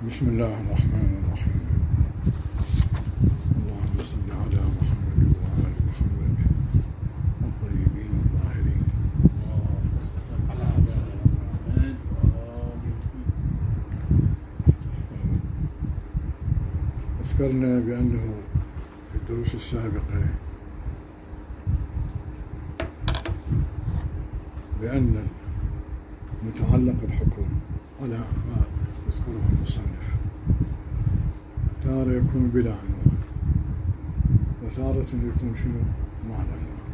بسم الله الرحمن الرحيم. اللهم صل على محمد وآل محمد الطيبين الطاهرين. ذكرنا بأنه في الدروس السابقة بأن متعلق الحكم على ما يذكره المصنف تارة يكون بلا عنوان، وتارة يكون شنو مع العنوان.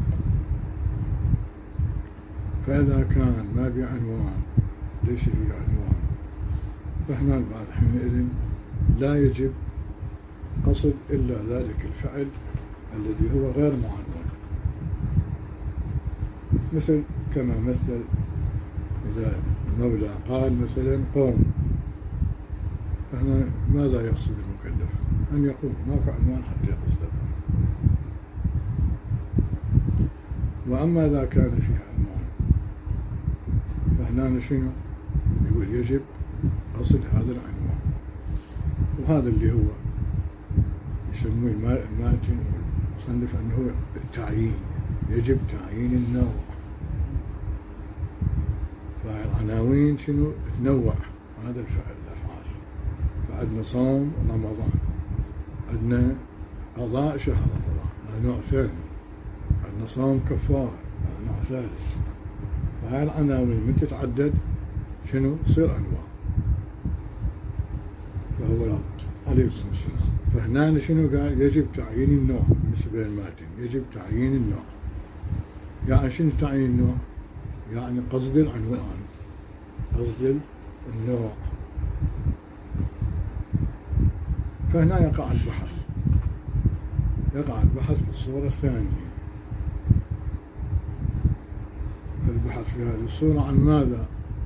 فإذا كان ما بعنوان ليس فيه عنوان فهنا بعد حينئذ لا يجب قصد إلا ذلك الفعل الذي هو غير معنون، مثل كما مثل إذا المولى قال مثلا قوم، فهنا ماذا يقصد المكلف؟ أن يقوم، ماكو عنوان حتى يقصد. وأما إذا كان فيه عنوان فهنا شنو؟ يقول يجب قصد هذا العنوان، وهذا اللي هو يسموه الماتن والمصنف أنه التعيين، يجب تعيين النوع. فالعناوين شنو؟ تنوع هذا الفعل الأفعال. فعندنا صوم رمضان، عندنا قضاء شهر رمضان، هذا نوع ثاني. عندنا صوم كفارة، هذا نوع ثالث. فهاي العناوين من تتعدد شنو؟ تصير أنواع. فهو عليكم السلام. فهنا شنو قال؟ يجب تعيين النوع. بالنسبة للماتن يجب تعيين النوع. يعني شنو تعيين النوع؟ يعني قصد العنوان، قصد النوع. فهنا يقع البحث، يقع البحث بالصورة الثانية. فالبحث في هذه الصورة عن ماذا؟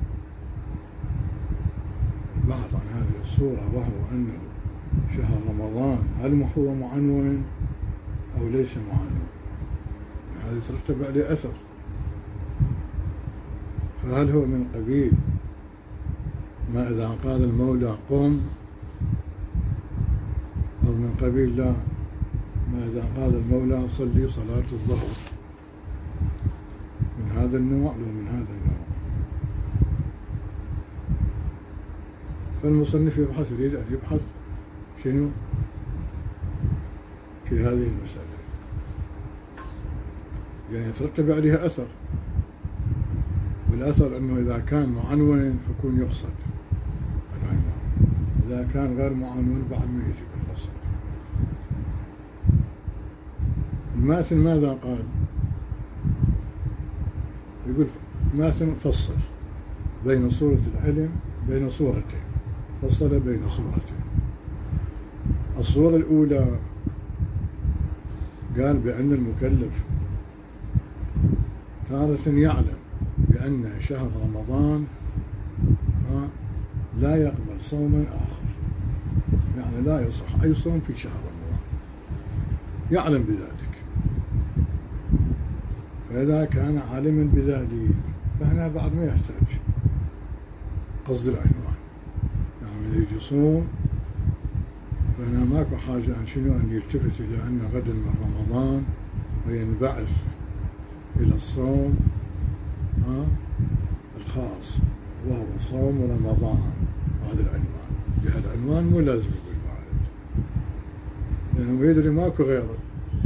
البحث عن هذه الصورة وهو أنه شهر رمضان هل هو معنون أو ليس معنون؟ هذا يترتب عليه أثر. فهل هو من قبيل ما إذا قال المولى قم، أو من قبيل لا ما إذا قال المولى صلي صلاة الظهر؟ من هذا النوع لو من هذا النوع. فالمصنف يبحث، يريد أن يبحث شنو في هذه المسألة، يعني يترتب عليها أثر. والأثر أنه إذا كان معنون فيكون يقصد العنوان، إذا كان غير معنون بعد ما يجب القصد. الماتن ماذا قال؟ يقول ماتن فصل بين صورة العلم، بين صورتين، فصل بين صورتين. الصورة الأولى قال بأن المكلف تارة يعلم بأن شهر رمضان لا يقبل صوما آخر، يعني لا يصح أي صوم في شهر رمضان، يعلم بذلك. فإذا كان عالما بذلك فهنا بعد ما يحتاج قصد العنوان، يعني يجي صوم فهنا ماكو حاجة أن شنو أن يلتفت إلى أن غدا من رمضان وينبعث إلى الصوم الخاص وهو صوم رمضان. هذا العنوان، بهذا العنوان مو لازم يقول بعد، لأنه يدري ماكو غيره.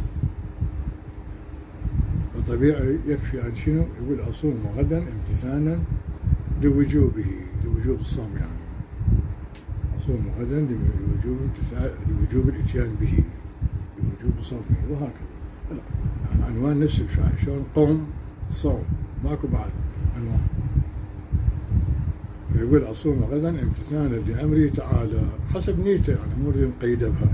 فطبيعي يكفي عن شنو يقول أصوم غدا امتثالا لوجوبه، لوجوب الصوم، يعني أصوم غدا لوجوب الإتيان به، لوجوب صومه، وهكذا. يعني عنوان نفس الفعل، شلون قم صوم، ماكو بعد عنوان. فيقول أصوم غدا امتثالا لأمره تعالى حسب نيته، يعني مو مقيدة بهاي.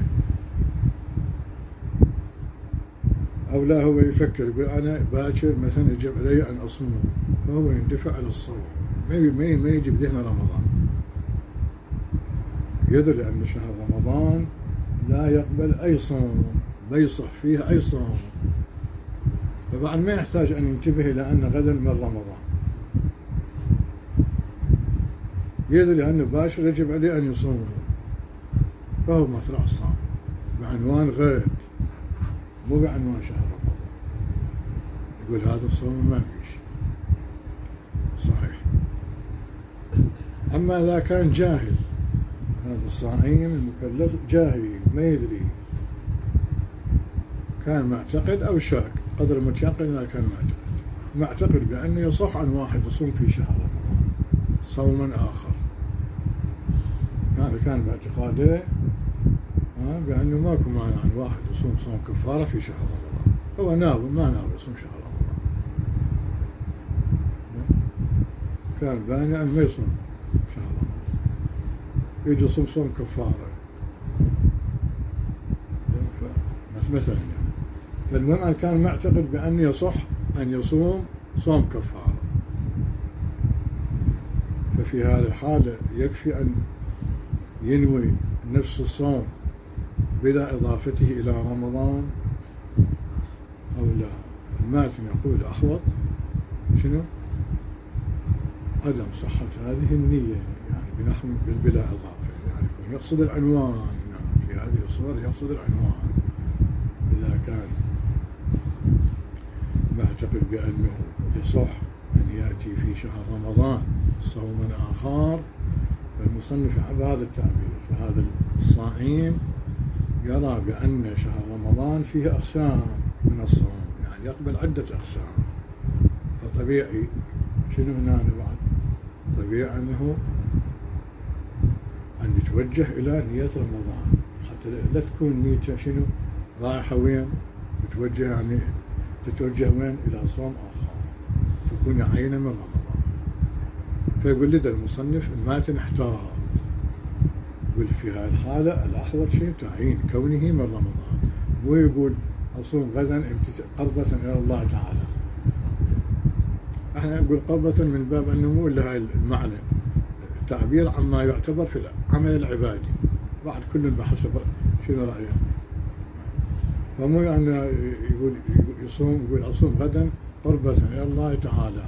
أو لا هو يفكر يقول أنا باكر مثلا يجب علي أن أصوم، فهو يندفع على الصوم، ما يجي بذهن رمضان. يدري أن شهر رمضان لا يقبل أي صوم، ما يصح فيه أي صوم، فبعد ما يحتاج أن ينتبه إلى أن غدا من رمضان. يدري أنه باشر يجب عليه أن يصومه، فهو مشروع الصوم بعنوان غد، مو بعنوان شهر رمضان. يقول هذا الصوم ما فيش صحيح. أما إذا كان جاهل، هذا الصائم المكلف جاهل ما يدري، كان معتقد أو شاك قدر المتيقن، إذا كان معتقد بأنه يصح أن واحد يصوم في شهر رمضان صوما آخر، هذا كان باعتقاده بأنه ماكو مانع أن واحد يصوم صوم كفارة في شهر رمضان، هو ناوي ما ناوي يصوم شهر رمضان، كان باني أن ما يصوم شهر رمضان، يجي يصوم صوم كفارة مثلا يعني. فالمهم أن كان معتقد بأنه يصح أن يصوم صوم كفارة، ففي هذه الحالة يكفي أن ينوي نفس الصوم بلا إضافته إلى رمضان أو لا. الماتن يقول أحوط شنو؟ عدم صحة هذه النية، يعني بنحو بلا إضافة، يعني يكون يقصد العنوان، يعني في هذه الصورة يقصد العنوان. إذا كان معتقد بأنه يصح أن يأتي في شهر رمضان صوما آخر، فالمصنف بهذا التعبير، فهذا الصائم يرى بأن شهر رمضان فيه أقسام من الصوم، يعني يقبل عدة أقسام، فطبيعي شنو هنا بعد؟ طبيعي أنه أن يتوجه إلى نية رمضان، حتى لا تكون نيته شنو رايحة وين، متوجه يعني تتوجه وين؟ إلى صوم آخر، تكون عينة من رمضان. فيقول لدى المصنف الماتن احتاط، يقول في هذه الحالة الأحوط شيء تعيين كونه من رمضان، مو يقول أصوم غدا قربة إلى الله تعالى. احنا نقول قربة من باب أنه مو إلا هاي المعنى، تعبير عما يعتبر في العمل العبادي، بعد كل بحسب شنو رأيه. فمو يعني يقول يصوم، يقول أصوم غدا قربة إلى الله تعالى،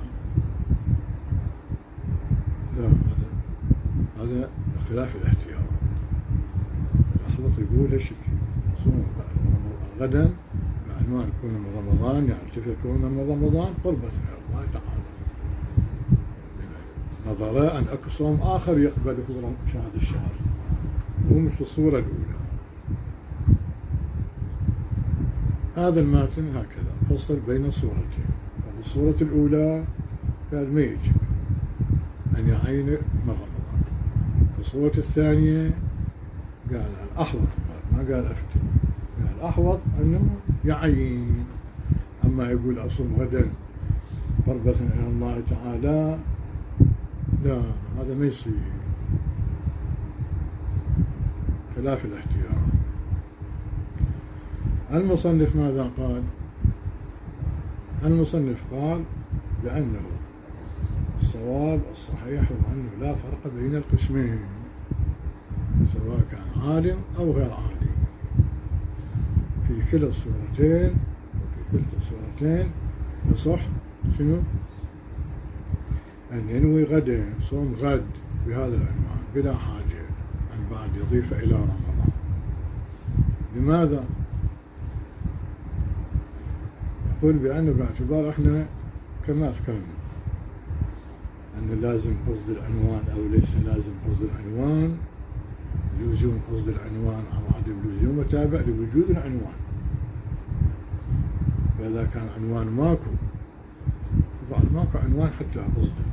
لا، هذا خلاف الاحتياط. الأحوط يقول هالشكل، أصوم غدا بعنوان كونه من رمضان، يعني تفر كونه من رمضان قربة إلى الله تعالى، نظرا أن أكو صوم آخر يقبله هذا الشهر، مو مثل الصورة الأولى. هذا الماتن هكذا فصل بين الصورتين. الصورة الأولى قال ما يجب أن يعين من رمضان، في الصورة الثانية قال الأحوط، ما قال أفتي، قال الأحوط أنه يعين. أما يقول أصوم غدا قربة إلى الله تعالى، لا، هذا ما يصير، خلاف الاحتياط. المصنف ماذا قال؟ المصنف قال بأنه الصواب الصحيح هو أنه لا فرق بين القسمين، سواء كان عالم أو غير عالم، في كلا الصورتين، وفي كلا الصورتين يصح شنو؟ أن ينوي غدا صوم غد بهذا العنوان بلا حاجة أن بعد يضيف إلى رمضان. لماذا؟ يقول بأنه باعتبار احنا كما ذكرنا أن لازم قصد العنوان أو ليس لازم قصد العنوان، لزوم قصد العنوان أو عدم لزوم تابع لوجود العنوان. فإذا كان عنوان ماكو، بعد ماكو عنوان حتى قصده.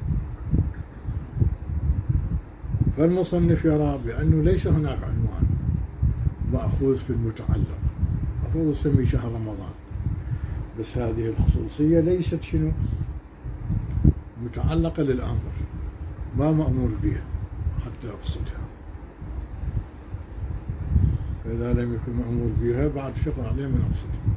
فالمصنف يرى بأنه ليس هناك عنوان مأخوذ في المتعلق، المفروض يسمي شهر رمضان، بس هذه الخصوصية ليست شنو؟ متعلقة للأمر، ما مأمور بها حتى أقصدها. فإذا لم يكن مأمور بها بعد شغل عليه من أقصدها.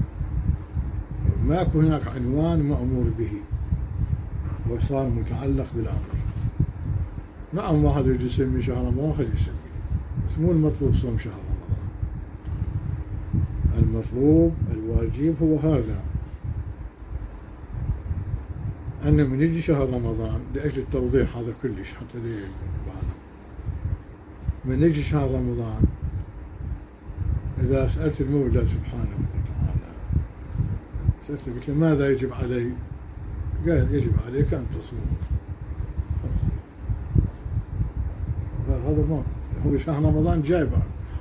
ما يكون هناك عنوان مأمور به وصار متعلق بالأمر. نعم، واحد يجي يسمي شهر رمضان خليه يسمي، بس مو المطلوب صوم شهر رمضان. المطلوب الواجب هو هذا، أن من يجي شهر رمضان لأجل التوضيح هذا كلش، حتى من يجي شهر رمضان إذا سألت المولى سبحانه وتعالى، سألته قلت له ماذا يجب علي؟ قال يجب عليك أن تصوم. قال هذا ما هو شهر رمضان جاي بعد،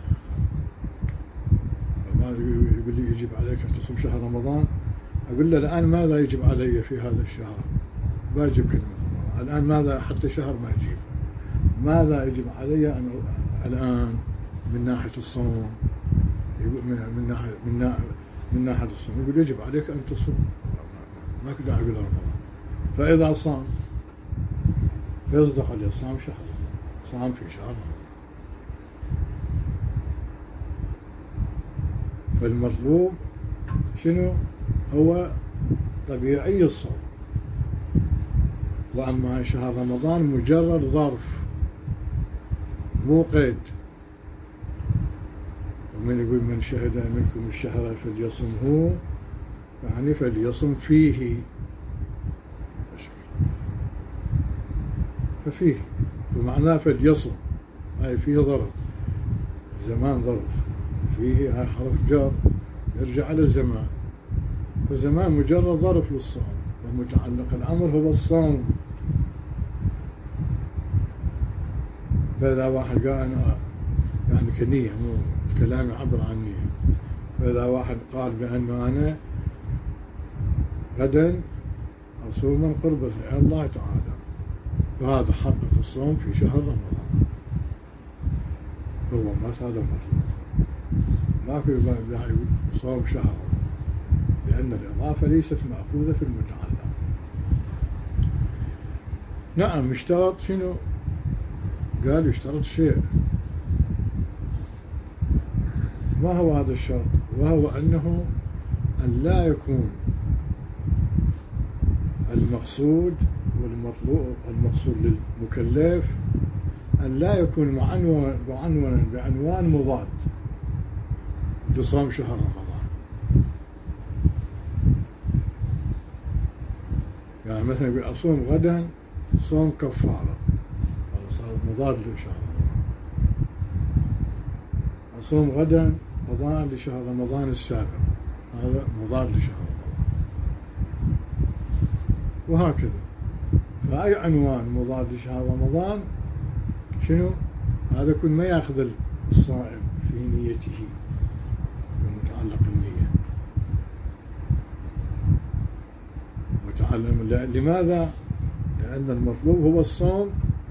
يقول لي يجب عليك أن تصوم شهر رمضان. أقول له الآن ماذا يجب علي في هذا الشهر؟ باجب كلمة رمضان. الآن ماذا حتى شهر ما يجيب، ماذا يجب علي أن الآن من ناحية الصوم؟ يقول من ناحية الصوم يقول يجب عليك أن تصوم، ما كنت أقول رمضان. فإذا صام فيصدق عليه صام شهر، صام في شهر رمضان. فالمطلوب شنو؟ هو طبيعي الصوم. وأما شهر رمضان مجرد ظرف مو قيد. ومن يقول من شهد منكم الشهر فليصمه، يعني فليصم فيه، ففيه ومعناه فليصم، هاي فيه ظرف، زمان ظرف، فيه هاي حرف جر يرجع على الزمان، فالزمان مجرد ظرف للصوم، ومتعلق الأمر هو الصوم. فإذا واحد قال أنا يعني كنية، مو الكلام يعبر عن نية، فإذا واحد قال بأنه أنا غدا أصوما قرب الله تعالى، فهذا حقق الصوم في شهر رمضان. هو ما هذا المطلوب، ما في صوم شهر رمضان، لأن الإضافة ليست مأخوذة في المتعلق. نعم اشترط شنو؟ قال يشترط شيء. ما هو هذا الشرط؟ وهو أنه أن لا يكون المقصود والمطلوب، المقصود للمكلف أن لا يكون معنونا بعنوان مضاد لصوم شهر رمضان. يعني مثلا يقول أصوم غدا صوم كفارة، هذا صار مضاد لشهر رمضان. أصوم غدا قضاء لشهر رمضان السابق، هذا مضاد لشهر رمضان، وهكذا. فأي عنوان مضاد لشهر رمضان شنو؟ هذا كل ما يأخذ الصائم في نيته، متعلق النية، متعلم. لماذا؟ لأن المطلوب هو الصوم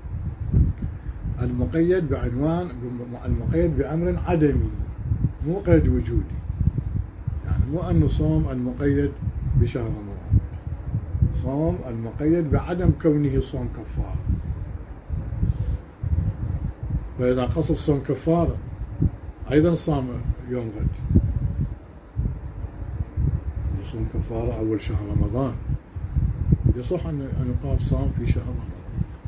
المقيد بعنوان، المقيد بأمر عدمي، مو قيد وجودي. يعني مو أنه صوم المقيد بشهر رمضان، صوم المقيد بعدم كونه صوم كفارة. فإذا قصد صوم كفارة أيضا صام يوم غد، يصوم كفارة أول شهر رمضان، يصح أن يقال صام في شهر رمضان.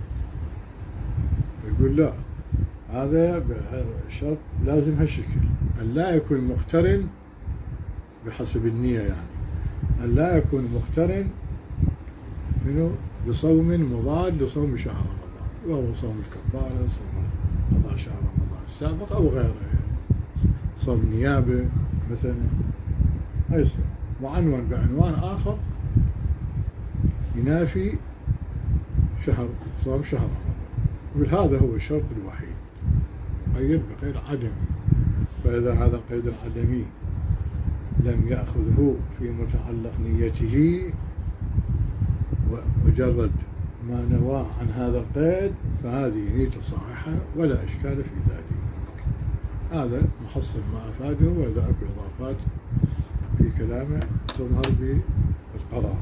يقول لا، هذا الشرط لازم هالشكل، أن لا يكون مقترن بحسب النية، يعني أن لا يكون مقترن منه بصوم مضاد لصوم شهر رمضان، وهو صوم الكفارة، صوم قضاء شهر رمضان السابق أو غيره، صوم نيابة مثلا، أي صوم معنون بعنوان آخر ينافي صوم شهر رمضان. وهذا هو الشرط الوحيد، قيد بقيد عدمي. فإذا هذا القيد العدمي لم يأخذه في متعلق نيته، ومجرد ما نواه عن هذا القيد، فهذه نيته صحيحة ولا إشكال في ذلك. هذا محصل ما أفاده، وإذا أكو إضافات في كلامه تظهر بالقرار.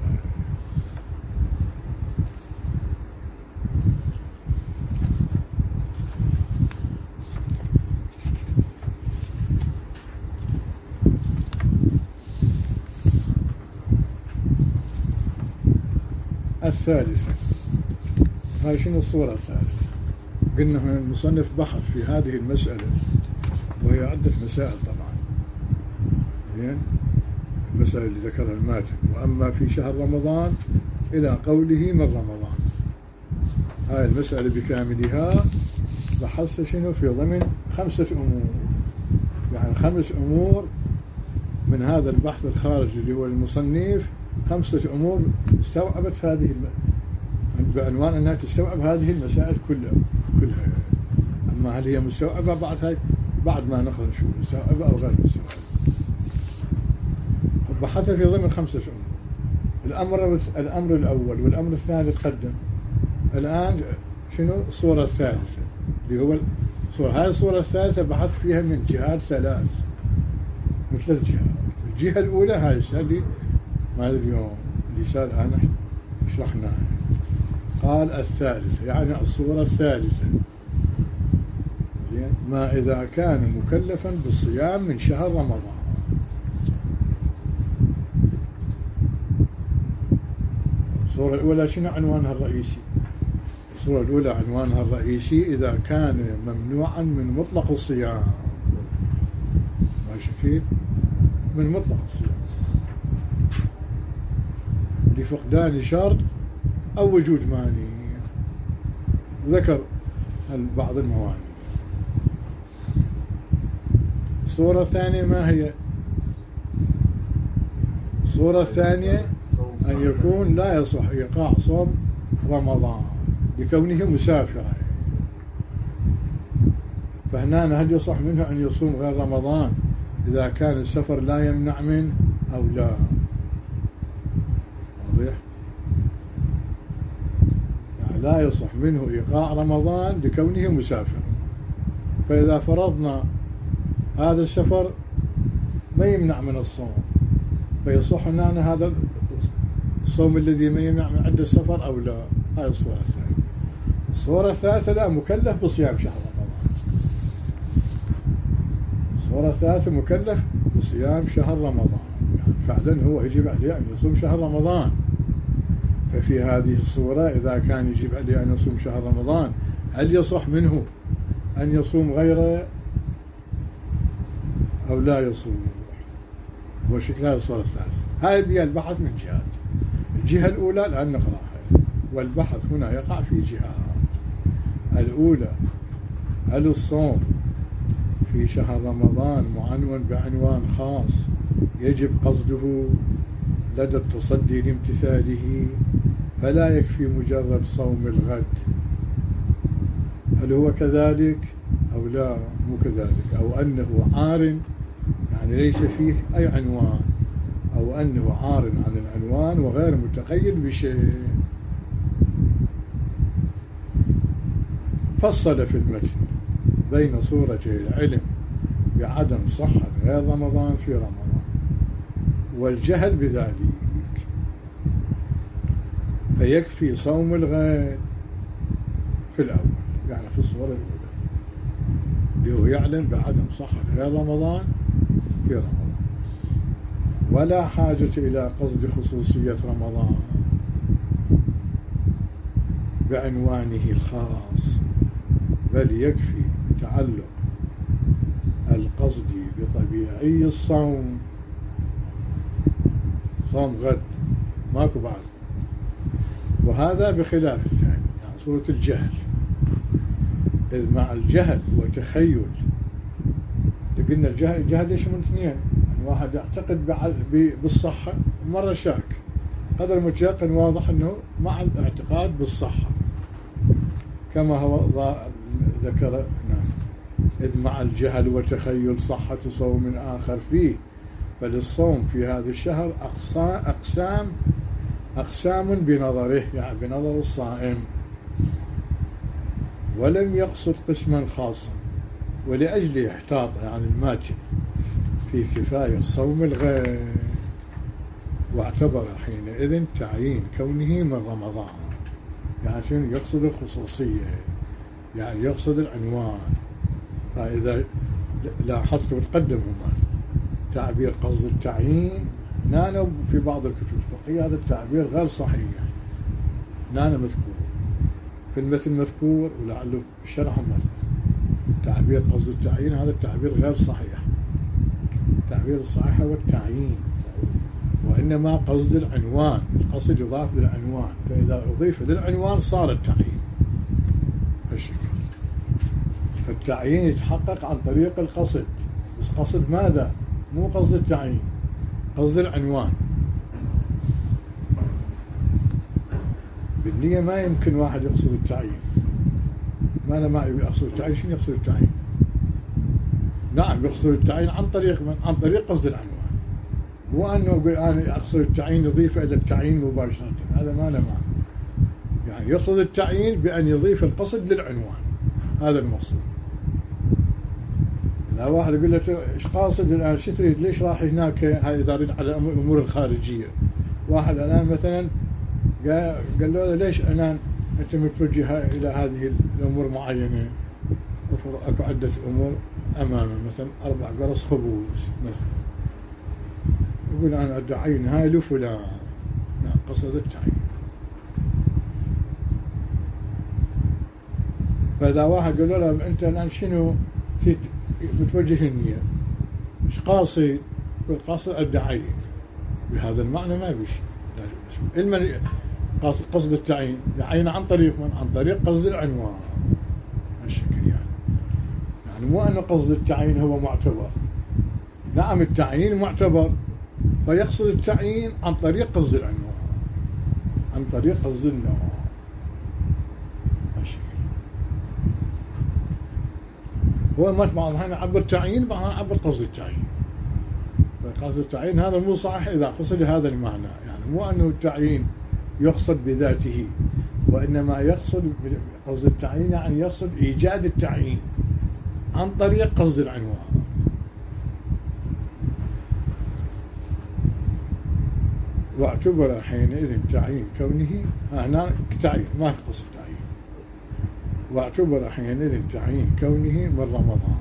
الثالثة، هاي شنو الصورة الثالثة؟ قلنا هنا المصنف بحث في هذه المسألة، وهي عدة مسائل طبعا، زين، المسائل اللي ذكرها الماتن. وأما في شهر رمضان إلى قوله من رمضان، هاي المسألة بكاملها بحثت شنو في ضمن 5 أمور، يعني 5 أمور من هذا البحث الخارجي اللي هو المصنف، 5 أمور استوعبت هذه بعنوان أنها تستوعب هذه المسائل كلها. أما هل هي مستوعبة بعد ما نقرأ شو مستوعبة أو غير مستوعبة. بحثت في ضمن 5 أمور. الأمر الأول والأمر الثاني تقدم. الآن شنو الصورة الثالثة اللي هو هاي الصورة الثالثة بحث فيها من جهات 3، من 3 جهات. الجهة الأولى هاي اللي مال اليوم اللي صار أنا شرحناها. قال الثالثة يعني الصورة الثالثة، زين، ما إذا كان مكلفا بالصيام من شهر رمضان. الصورة الأولى شنو عنوانها الرئيسي؟ الصورة الأولى عنوانها الرئيسي إذا كان ممنوعا من مطلق الصيام، ماشي كيف؟ من مطلق الصيام لفقدان شرط أو وجود مانع، ذكر بعض الموانع. الصورة الثانية ما هي؟ الصورة الثانية أن يكون لا يصح إيقاع صوم رمضان لكونه مسافرا. فهنا هل يصح منه أن يصوم غير رمضان إذا كان السفر لا يمنع منه أو لا؟ واضح؟ يعني لا يصح منه إيقاع رمضان لكونه مسافرا. فإذا فرضنا هذا السفر ما يمنع من الصوم، فيصح لنا هذا الصوم الذي ما يمنع من عند السفر أو لا؟ هاي الصورة الثانية. الصورة الثالثة لا، مكلف بصيام شهر رمضان. الصورة الثالثة مكلف بصيام شهر رمضان، يعني فعلا هو يجب عليه أن يصوم شهر رمضان. ففي هذه الصورة إذا كان يجب عليه أن يصوم شهر رمضان، هل يصح منه أن يصوم غيره أو لا يصوم؟ وشكلها الصورة الثالثة. هاي بها البحث من جهات. الجهة الأولى الآن نقرأها، والبحث هنا يقع في جهات. الأولى، هل الصوم في شهر رمضان معنون بعنوان خاص يجب قصده لدى التصدي لامتثاله، فلا يكفي مجرد صوم الغد؟ هل هو كذلك أو لا مو كذلك؟ أو أنه عار، يعني ليس فيه أي عنوان، أو أنه عار عن العنوان وغير متقيد بشيء. فصل في المتن بين صورتي العلم بعدم صحة غير رمضان في رمضان والجهل بذلك، فيكفي صوم الغد في الأول، يعني في الصورة الأولى اللي هو يعلم بعدم صحة غير رمضان في رمضان، ولا حاجة إلى قصد خصوصية رمضان بعنوانه الخاص، بل يكفي تعلق القصد بطبيعي الصوم، صوم غد ماكو بعد. وهذا بخلاف الثاني، يعني صورة الجهل، إذ مع الجهل وتخيل، قلنا الجهل يشمل 2، يعني واحد يعتقد بالصحة ومرة شاك، قدر متيقن واضح أنه مع الاعتقاد بالصحة كما هو ذكر. إذ مع الجهل وتخيل صحة صوم آخر فيه، فللصوم في هذا الشهر أقسام بنظره، يعني بنظر الصائم، ولم يقصد قسما خاصا، ولأجل احتاط يعني الماتن في كفاية صوم الغد، واعتبر حينئذ تعيين كونه من رمضان، يعني شنو يقصد الخصوصية، يعني يقصد العنوان. فإذا لاحظت وتقدم هنا تعبير قصد التعيين، نانا في بعض الكتب الفقهية هذا التعبير غير صحيح، نانا مذكور في المثل مذكور ولعله الشرح مذكور، تعبير قصد التعيين هذا التعبير غير صحيح. التعبير الصحيح هو التعيين، وإنما قصد العنوان، القصد يضاف للعنوان، فإذا أضيف للعنوان صار التعيين. هالشكل. التعيين يتحقق عن طريق القصد، بس قصد ماذا؟ مو قصد التعيين، قصد العنوان. بالنية ما يمكن واحد يقصد التعيين. ما أنا ما أقصد التعيين، شنو يقصد التعيين؟ نعم يقصد التعيين عن طريق من؟ عن طريق قصد العنوان. مو أنه أقول أنا أقصد التعيين يضيف إلى التعيين مباشرة، هذا ما له معنى. يعني يقصد التعيين بأن يضيف القصد للعنوان، هذا المقصود. لا واحد يقول له ايش قاصد الآن، شو تريد، ليش راح هناك؟ هاي إذا أريد على الأمور الخارجية. واحد الآن مثلا قال له ليش الآن أنت متوجه إلى هذه الأمور معينة؟ أكو عدة أمور أمامه، مثلا 4 قرص خبز مثلا، يقول أنا أدعين هاي لفلان. نعم قصد التعيين. فإذا واحد قال له أنت الآن شنو متوجه النية، إيش قاصد؟ يقول قاصد الدعين، بهذا المعنى ما بيش. علما قصد التعيين يعين عن طريق من؟ عن طريق قصد العنوان، هالشكل يعني مو أن قصد التعيين هو معتبر. نعم التعيين معتبر، فيقصد التعيين عن طريق قصد العنوان، عن طريق قصد النوع، هالشكل. هو ما بعضها نعبر تعيين، بعضها نعبر قصد التعيين. فقصد التعيين هذا مو صحيح إذا قصد هذا المعنى، يعني مو أنه التعيين يقصد بذاته، وإنما يقصد قصد التعيين يعني يقصد إيجاد التعيين عن طريق قصد العنوان. واعتبر حينئذ تعيين كونه هنا تعيين، ما قصد تعيين. واعتبر حينئذ تعيين كونه من رمضان.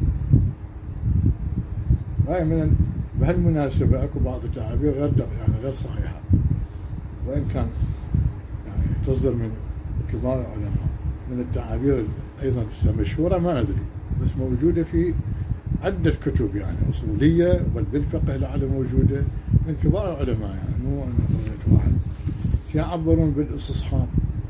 هاي من بهالمناسبة اكو بعض التعابير غير يعني غير صحيحة، وإن كان يعني تصدر من كبار العلماء، من التعابير أيضا مشهورة ما أدري، بس موجودة في عدة كتب يعني أصولية، بل بالفقه لعل موجودة من كبار العلماء، يعني مو أنه فريت واحد. يعبرون بالاستصحاب،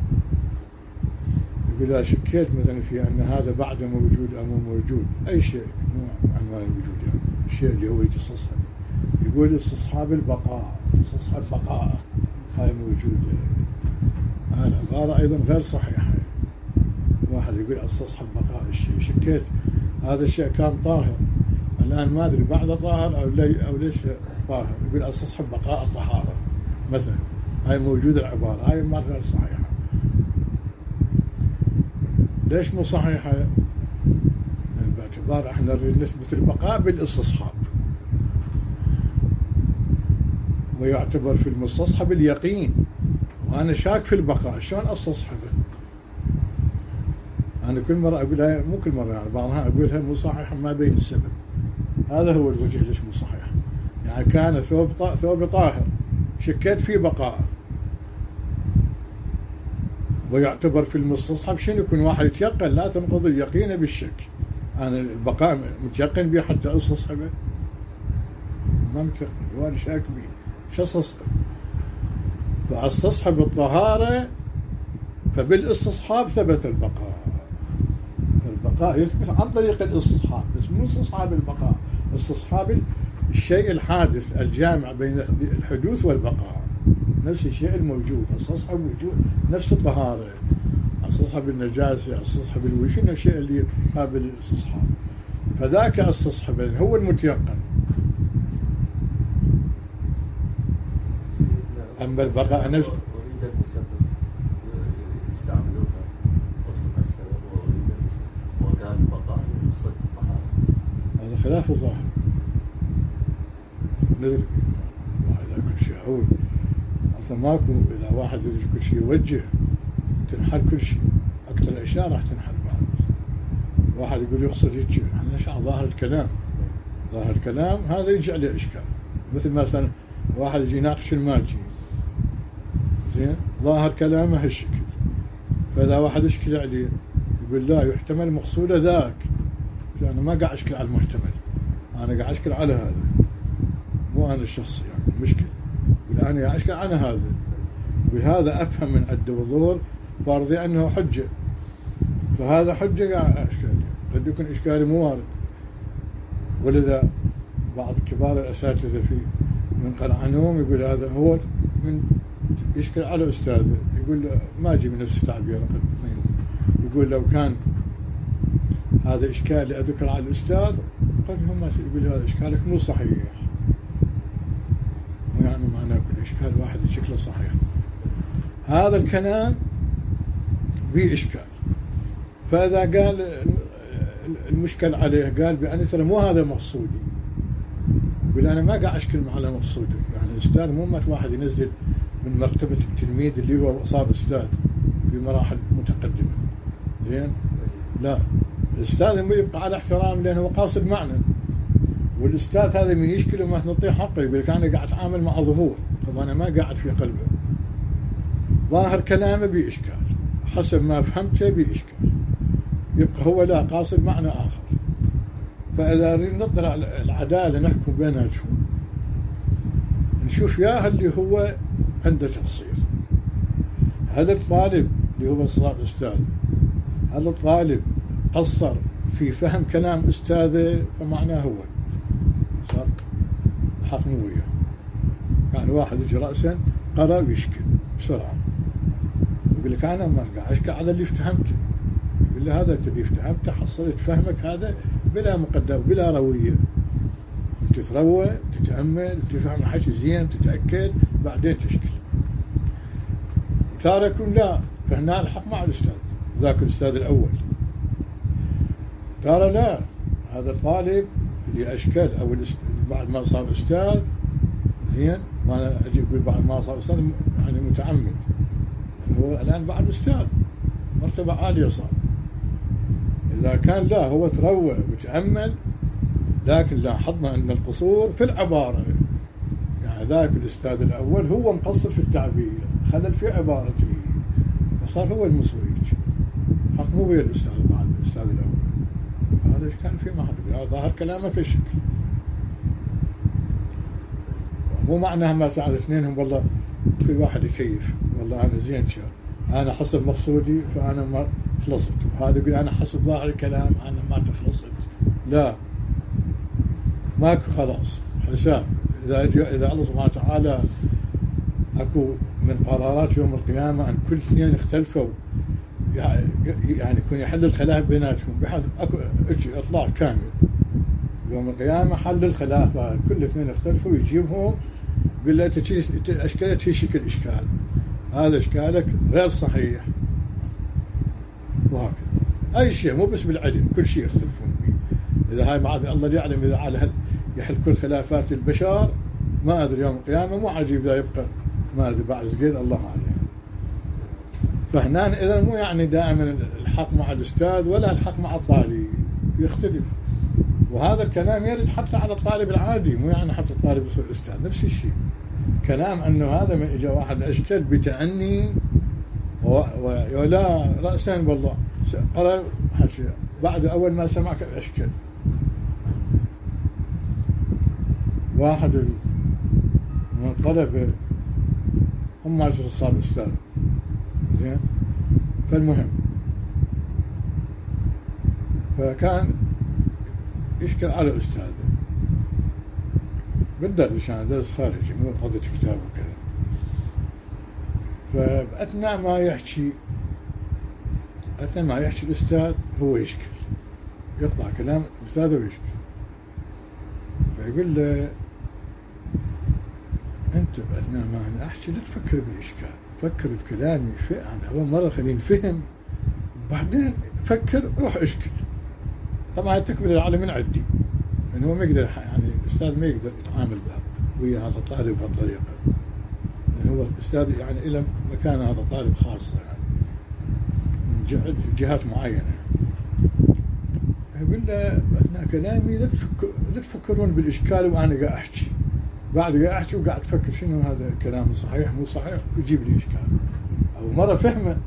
يقول إذا شكيت مثلا في أن هذا بعد موجود أو مو موجود، أي شيء مو عنوان الوجود، يعني الشيء اللي هو يستصحب، يقول استصحاب البقاء، استصحاب بقاء، هاي موجودة. هاي العبارة أيضا غير صحيحة. واحد يقول استصحب بقاء الشيء، شكيت هذا الشيء كان طاهر، الآن ما أدري بعد طاهر أو ليش طاهر، يقول استصحب بقاء الطهارة مثلا. هاي موجودة العبارة، هاي ما غير صحيحة. ليش مو صحيحة؟ يعني باعتبار احنا نثبت البقاء بالاستصحاب، ويعتبر في المستصحب اليقين، وأنا شاك في البقاء، شلون استصحبه؟ أنا كل مرة أقولها، مو كل مرة يعني بعضها أقولها مو صحيحة، ما بين السبب. هذا هو الوجه ليش مو صحيح. يعني كان ثوب طاهر، شكيت في بقاء، ويعتبر في المستصحب شنو؟ يكون واحد يتيقن، لا تنقض اليقين بالشك. أنا البقاء متيقن به حتى استصحبه؟ ما متيقن، وأنا شاك به، شو استصحب؟ فاستصحب الطهارة، فبالاستصحاب ثبت البقاء. البقاء يثبت عن طريق الاستصحاب، بس مو استصحاب البقاء، استصحاب الشيء الحادث الجامع بين الحدوث والبقاء، نفس الشيء الموجود. استصحب وجود نفس الطهارة، استصحب النجاسة، استصحب الوجود، الشيء اللي قابل للاستصحاب، فذاك استصحب هو المتيقن. أما البقاء نفس أريد المسبب، يستعملونها أطلق السبب وأريد المسبب، وقال البقاء يقصد الطهارة. هذا خلاف الظاهر. ندري واحد كل شيء عود أصلا ماكو. إذا واحد يدري كل شيء يوجه، تنحل كل شيء، أكثر الأشياء راح تنحل بعد. واحد يقول يقصد هيك، احنا نشعر ظاهر الكلام، ظاهر الكلام هذا يجي عليه إشكال. مثل مثلا واحد يجي يناقش الماجي، زين، ظاهر كلامه هالشكل، فإذا واحد يشكل عليه يقول لا يحتمل مقصوده ذاك، أنا ما قاعد أشكل على المحتمل، أنا قاعد أشكل على هذا، مو أنا الشخص يعني مشكل، يقول أنا قاعد أشكل على هذا، يقول هذا أفهم من عدة وظهور فرضي أنه حجة، فهذا حجة قاعد أشكل، قد يكون إشكالي مو وارد. ولذا بعض كبار الأساتذة من قرعنهم يقول هذا هو من يشكل على أستاذه، يقول ما أجي من نفس التعبير، يقول لو كان هذا إشكال أذكر على الأستاذ قد هم يقول هذا إشكالك مو صحيح، مو يعني معناه كل إشكال واحد شكله صحيح. هذا الكلام فيه إشكال. فإذا قال المشكل عليه قال بأن ترى مو هذا مقصودي، يقول أنا ما قاعد أشكل على مقصودك. يعني الأستاذ مو مت واحد ينزل من مرتبة التلميذ اللي هو صار أستاذ في مراحل متقدمة، زين؟ لا، الأستاذ يبقى على احترام لأنه هو قاصد معنى. والأستاذ هذا من يشكل وما نعطيه حقه، يقول لك أنا قاعد أتعامل مع ظهور، طب أنا ما قاعد في قلبه. ظاهر كلامه بإشكال، حسب ما فهمته بإشكال، يبقى هو لا قاصد معنى آخر. فإذا نريد نطلع العدالة نحكم بيناتهم، نشوف ياها اللي هو عنده تقصير. هذا الطالب اللي هو صار أستاذ، هذا الطالب قصر في فهم كلام أستاذه، فمعناه هو صار حق مو وياه. يعني واحد يجي رأسا قرأ ويشكل بسرعة، يقول لك أنا ما قاعد أشكل على اللي فهمته. يقول له هذا أنت اللي فهمته، حصلت فهمك هذا بلا مقدمة بلا روية. أنت تروى تتأمل تفهم الحكي زين تتأكد بعدين تشكل. تارة يكون لا، فهنا الحق مع الأستاذ، ذاك الأستاذ الأول. ترى لا، هذا الطالب اللي أشكل أو بعد ما صار أستاذ، زين، ما أنا أجي أقول بعد ما صار أستاذ يعني متعمد، هو الآن بعد أستاذ مرتبة عالية صار. إذا كان لا هو تروى وتأمل، لكن لاحظنا أن القصور في العبارة، يعني ذاك الأستاذ الأول هو مقصر في التعبير، خلل في عبارته، فصار هو المصويج، حق مو بين الأستاذ بعد الأستاذ الأول. هذا كان في محل ظاهر كلامك الشكل، مو معناها ما تعال اثنينهم والله كل واحد يكيف، والله أنا زين شاء أنا حسب مقصودي فأنا ما خلصت، وهذا يقول أنا حسب ظاهر الكلام أنا ما تخلصت. لا، ماكو خلاص حساب. إذا الله سبحانه وتعالى أكو من قرارات يوم القيامة أن كل اثنين اختلفوا، يعني يكون يحل الخلاف بيناتهم، بحيث أكو إطلاع كامل يوم القيامة، حل الخلاف، كل اثنين اختلفوا يجيبهم يقول له أنت أشكالك في شكل إشكال، هذا إشكالك غير صحيح، وهكذا. أي شيء مو بس بالعلم، كل شيء يختلفون به. إذا هاي معاذ الله يعلم إذا على يحل كل خلافات البشر، ما أدري يوم القيامة مو عجيب لا يبقى ما أدري بعد زقيل الله أعلم. فهنا إذا مو يعني دائما الحق مع الأستاذ ولا الحق مع الطالب، يختلف. وهذا الكلام يرد حتى على الطالب العادي، مو يعني حتى الطالب يصير أستاذ، نفس الشيء. كلام أنه هذا من إجا واحد أشكل بتأني ولا رأسا والله قرأ حشي بعد أول ما سمعك أشكل. واحد من الطلبة هم ما صار أستاذ، زين، فالمهم فكان يشكل على أستاذه بالدرس، يعني درس خارجي مو قضية كتاب وكذا. فأثناء ما يحكي الأستاذ هو يشكل، يقطع كلام الأستاذ ويشكل. فيقول له أنت أثناء ما أنا أحكي لا تفكر بالإشكال، فكر بكلامي، أنا أول مرة خليني فهم، بعدين فكر روح اشكل. طبعا تكمل العالم من عندي، لأنه هو ما يقدر، يعني الأستاذ ما يقدر يتعامل ويا هذا الطالب بهالطريقة، لأنه هو الأستاذ يعني إلى مكان هذا الطالب خاصة، يعني من جهات معينة. يقول له أثناء كلامي لا تفكرون بالإشكال وأنا قاعد أحكي، بعد قاعد أحكي وقاعد أفكر شنو هذا الكلام صحيح مو صحيح ويجيب لي إشكال، أو مرة فهمه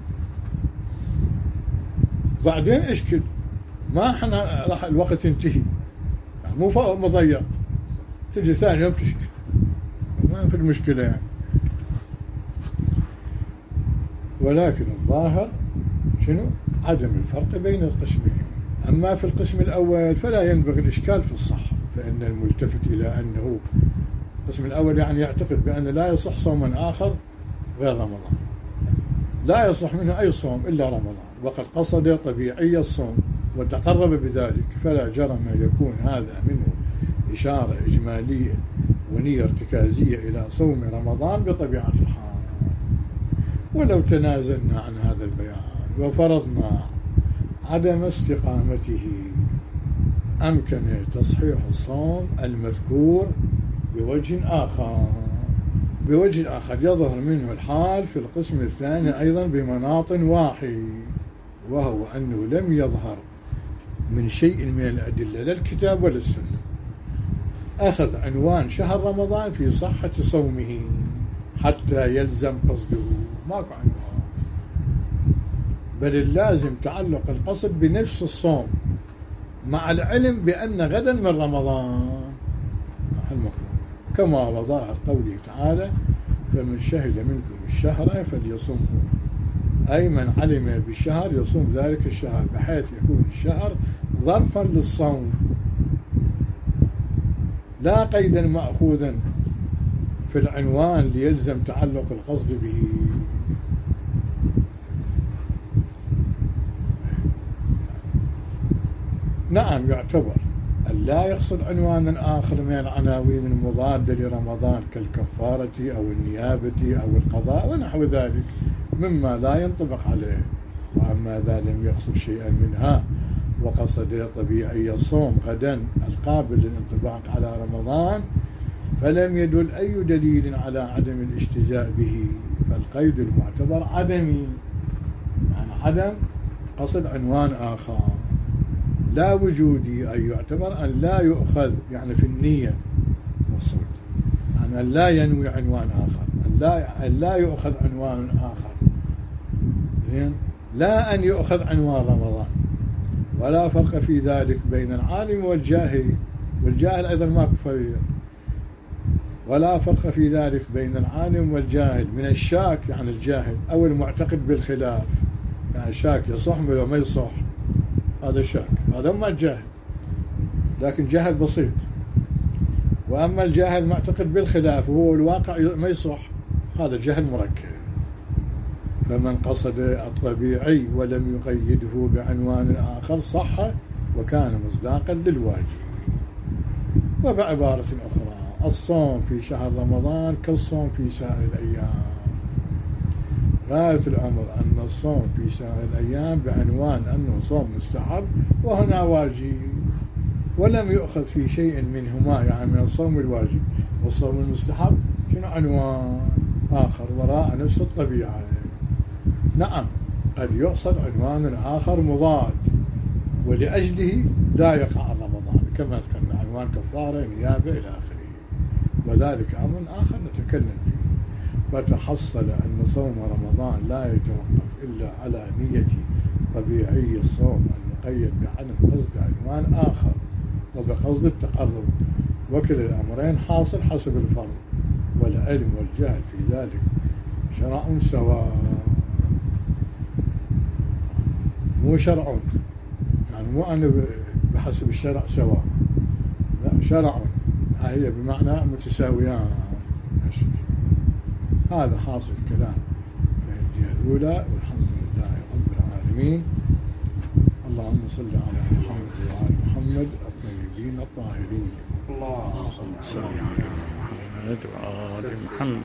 بعدين اشكل، ما احنا راح الوقت ينتهي، يعني مو فوق مضيق، تجي ثاني يوم تشكل، ما في المشكلة يعني. ولكن الظاهر شنو؟ عدم الفرق بين القسمين، أما في القسم الأول فلا ينبغي الإشكال في الصحة، فإن الملتفت إلى أنه القسم الأول يعني يعتقد بأن لا يصح صوما آخر غير رمضان، لا يصح منه أي صوم إلا رمضان، وقد قصد طبيعي الصوم وتقرب بذلك، فلا جرم يكون هذا منه إشارة إجمالية ونية ارتكازية إلى صوم رمضان بطبيعة الحال. ولو تنازلنا عن هذا البيان وفرضنا عدم استقامته، أمكن تصحيح الصوم المذكور بوجه آخر يظهر منه الحال في القسم الثاني أيضا بمناط واحد، وهو أنه لم يظهر من شيء من الأدلة لا الكتاب ولا السنة أخذ عنوان شهر رمضان في صحة صومه حتى يلزم قصده، ماكو عنوان، بل اللازم تعلق القصد بنفس الصوم مع العلم بأن غدا من رمضان كما هو ظاهر قوله تعالى: فمن شهد منكم الشهر فليصمه، أي من علم بالشهر يصوم ذلك الشهر، بحيث يكون الشهر ظرفا للصوم لا قيدا مأخوذا في العنوان ليلزم تعلق القصد به. نعم، يعتبر أن لا يقصد عنوانا آخر من العناوين المضادة لرمضان كالكفارة أو النيابة أو القضاء ونحو ذلك مما لا ينطبق عليه. وأما إذا لم يقصد شيئا منها وقصد طبيعي الصوم غدا القابل للانطباق على رمضان، فلم يدل أي دليل على عدم الاجتزاء به، فالقيد المعتبر عدمي، يعني عدم قصد عنوان آخر لا وجودي، أي يعتبر أن لا يؤخذ، يعني في النية مقصود، يعني أن لا ينوي عنوان آخر، أن لا يؤخذ عنوان آخر، زين، لا أن يؤخذ عنوان رمضان. ولا فرق في ذلك بين العالم والجاهل، والجاهل أيضا ماكو فرق، ولا فرق في ذلك بين العالم والجاهل من الشاك، يعني الجاهل، أو المعتقد بالخلاف، يعني الشاك يصح ولا ما يصح، هذا الشاك، هذا ما الجاهل، لكن جهل بسيط. وأما الجاهل معتقد بالخلاف وهو الواقع ما يصح، هذا جهل مركب. فمن قصد الطبيعي ولم يقيده بعنوان آخر صح وكان مصداقا للواجب. وبعبارة أخرى، الصوم في شهر رمضان كالصوم في سائر الأيام، غاية الأمر أن الصوم في سائر الأيام بعنوان أنه صوم مستحب وهنا واجب، ولم يؤخذ في شيء منهما، يعني من الصوم الواجب والصوم المستحب شنو عنوان آخر وراء نفس الطبيعة. نعم، قد يقصد عنوان آخر مضاد ولأجله لا يقع رمضان، كما ذكرنا عنوان كفارة، نيابة، إلى آخره، وذلك أمر آخر نتكلم فيه. فتحصل أن صوم رمضان لا يتوقف إلا على نية طبيعي الصوم المقيد بعدم قصد عنوان آخر وبقصد التقرب، وكل الأمرين حاصل حسب الفرض، والعلم والجهل في ذلك شرع سواء، مو شرع، يعني مو أنا بحسب الشرع سواء، لا، شرع هي بمعنى متساويان. هذا حاصل كلام في الجهة الأولى، والحمد لله رب العالمين. اللهم صل على محمد وعلى محمد الطيبين الطاهرين. اللهم صل على محمد وعلى محمد.